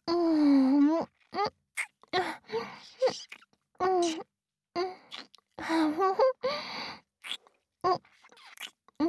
うん、うん、うん、うん、うん、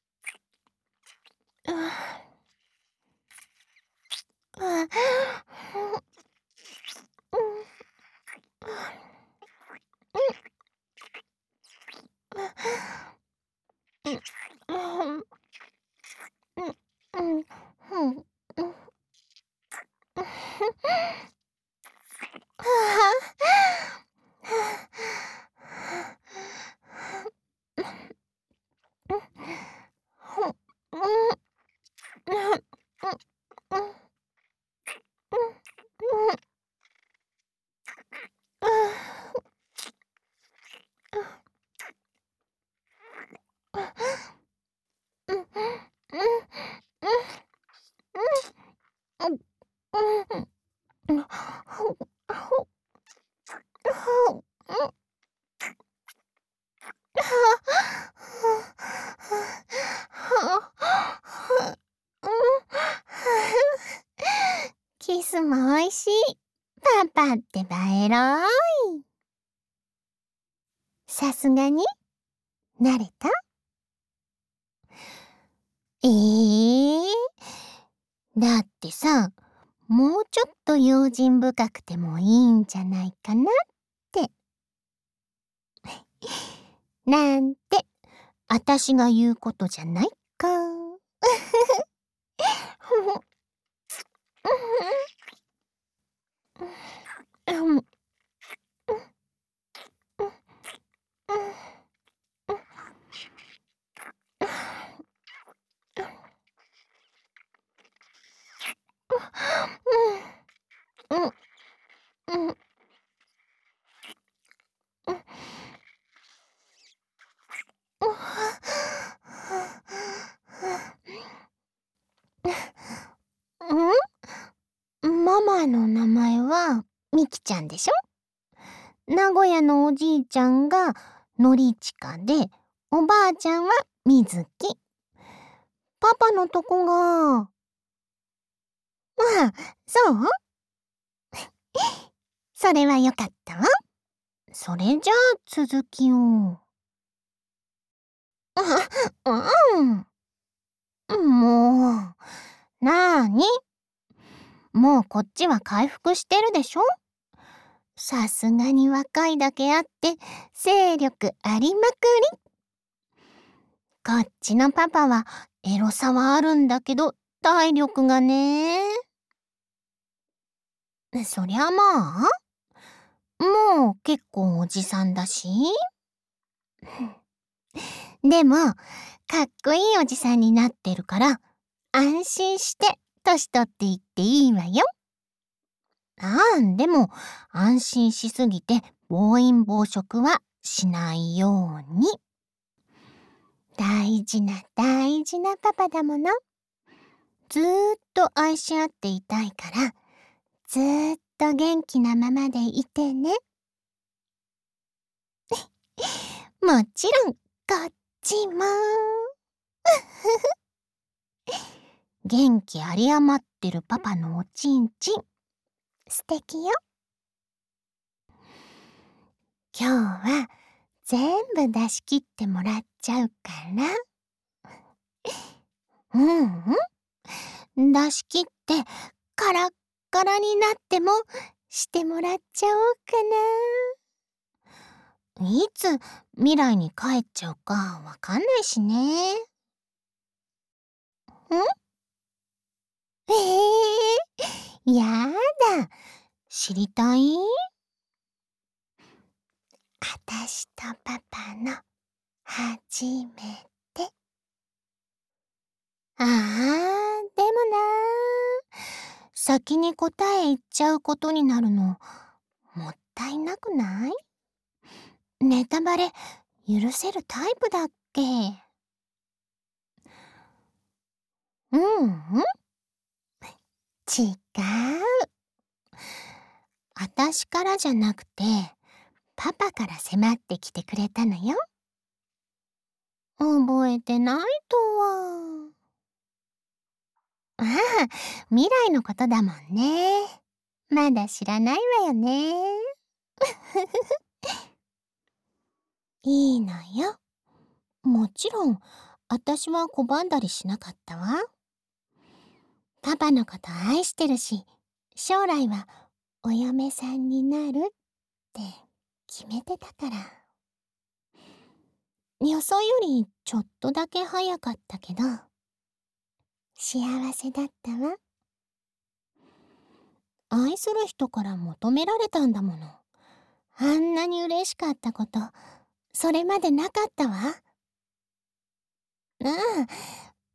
キスもおいしい。パパって映えろい。さすがに慣れた？だってさ、もうちょっと用心深くてもいいんじゃないかなって。なんて、あたしが言うことじゃないか。ママの名前はみきちゃんでしょ？名古屋のおじいちゃんがのりちかで、おばあちゃんはみずき。パパのとこが、そう？それはよかったわ。それじゃあ続きを。うん。もう、なーに？もうこっちは回復してるでしょ？さすがに若いだけあって精力ありまくり。こっちのパパはエロさはあるんだけど体力がね。そりゃまあ、もう結構おじさんだし。でも、かっこいいおじさんになってるから、安心して年取っていっていいわよ。でも、安心しすぎて暴飲暴食はしないように。大事な大事なパパだもの。ずーっと愛し合っていたいから、ずーっと元気なままでいてね。もちろん、こっちも。元気あり余ってるパパのおちんちん。素敵よ。今日は全部出し切ってもらっちゃうから。出し切ってカラッカラになってもしてもらっちゃおうかな。いつ未来に帰っちゃうかわかんないしね。やだ。知りたい？あたしとパパの初めて。でも先に答え言っちゃうことになるのもったいなくない？ネタバレ許せるタイプだっけ？うん、違う。あたしからじゃなくて、パパから迫ってきてくれたのよ。覚えてないとは。 ああ、未来のことだもんね。まだ知らないわよね。いいのよ。もちろん、私は拒んだりしなかったわ。パパのこと愛してるし、将来はお嫁さんになるって決めてたから。予想よりちょっとだけ早かったけど、幸せだったわ。愛する人から求められたんだもの。あんなに嬉しかったこと、それまでなかったわ。うん、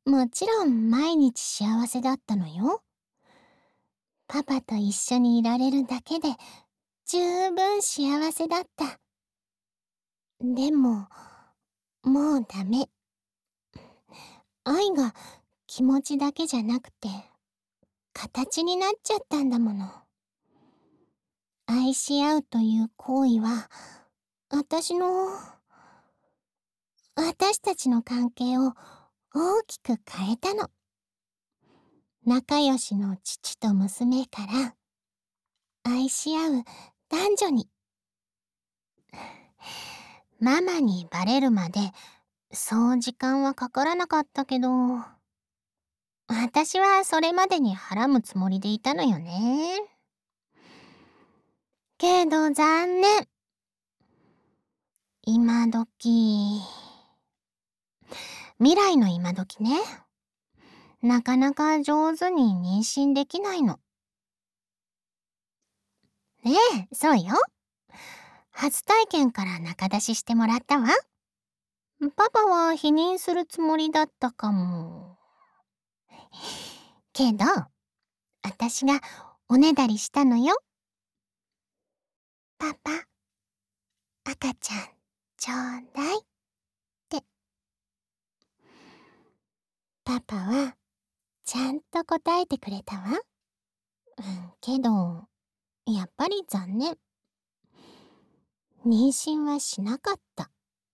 もちろん毎日幸せだったのよ。パパと一緒にいられるだけで十分幸せだった。でも、もうダメ。愛が気持ちだけじゃなくて、形になっちゃったんだもの。愛し合うという行為は、私たちの関係を大きく変えたの。仲良しの父と娘から愛し合う男女に。ママにバレるまでそう時間はかからなかったけど、私はそれまでにはらむつもりでいたのよね。けど残念。今時、未来の今時ね。なかなか上手に妊娠できないの。ねえ、そうよ。初体験から仲出ししてもらったわ。パパは否認するつもりだったかも。けど、私がおねだりしたのよ。パパ、赤ちゃん、ちょうだいって。パパは、ちゃんと答えてくれたわ。けど、やっぱり残念。妊娠はしなかった。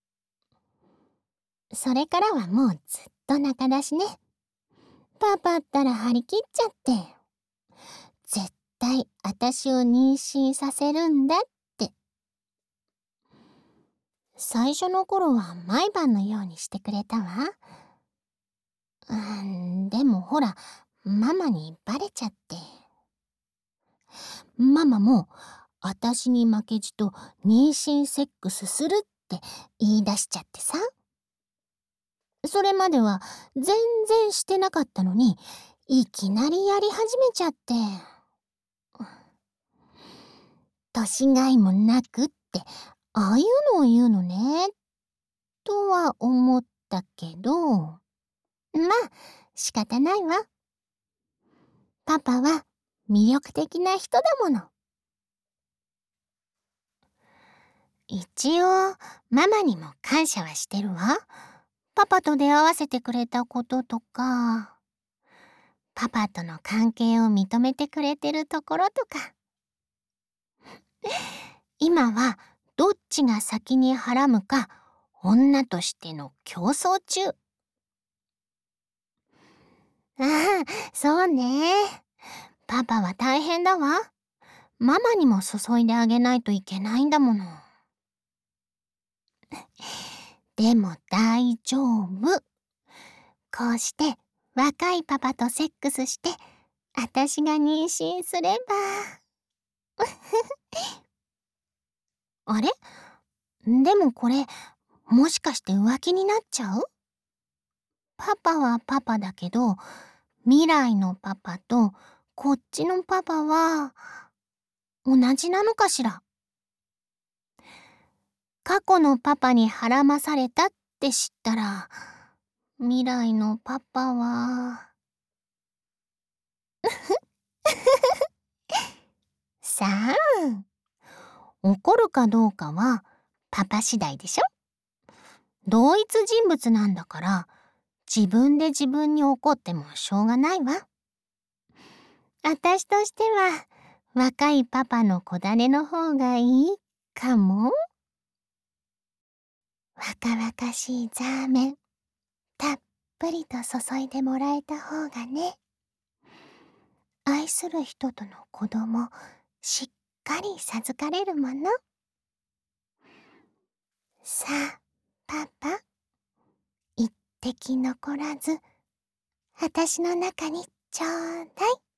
それからはもうずっと仲出しね。パパったら張り切っちゃって。絶対私を妊娠させるんだって。最初の頃は毎晩のようにしてくれたわ。でもほら、ママにバレちゃって。ママも、私に負けじと妊娠セックスするって言い出しちゃってさ。それまでは全然してなかったのに、いきなりやり始めちゃって。年がいもなくって、ああいうのを言うのね、とは思ったけど、まあ、仕方ないわ。パパは魅力的な人だもの。一応、ママにも感謝はしてるわ。パパと出会わせてくれたこととか、パパとの関係を認めてくれてるところとか。今はどっちが先にはらむか、女としての競争中。ああ、そうね。パパは大変だわ。ママにも注いであげないといけないんだもの。でも大丈夫。こうして若いパパとセックスして、私が妊娠すれば。あれ？でもこれ、もしかして浮気になっちゃう？パパはパパだけど、未来のパパとこっちのパパは同じなのかしら？過去のパパにはらまされたって知ったら、未来のパパはさあ、怒るかどうかはパパ次第でしょ。同一人物なんだから、自分で自分に怒ってもしょうがないわ。私としては、若いパパの子種の方がいいかも。若々しいザーメン、たっぷりと注いでもらえた方がね。 愛する人との子供、しっかり授かれるもの。さあ、パパ、一滴残らず、私の中にちょうだい。